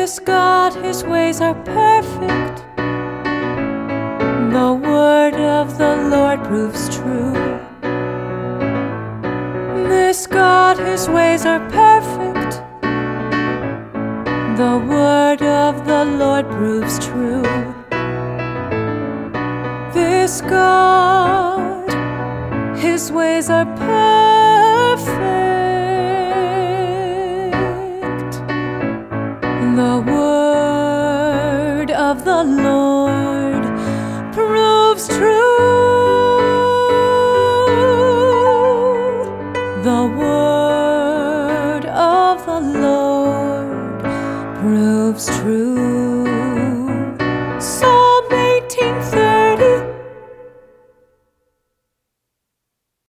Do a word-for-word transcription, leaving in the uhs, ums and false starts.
This God, His ways are perfect. The word of the Lord proves true. This God, His ways are perfect. The word of the Lord proves true. This God, His ways are perfect. The word of the Lord proves true. The word of the Lord proves true.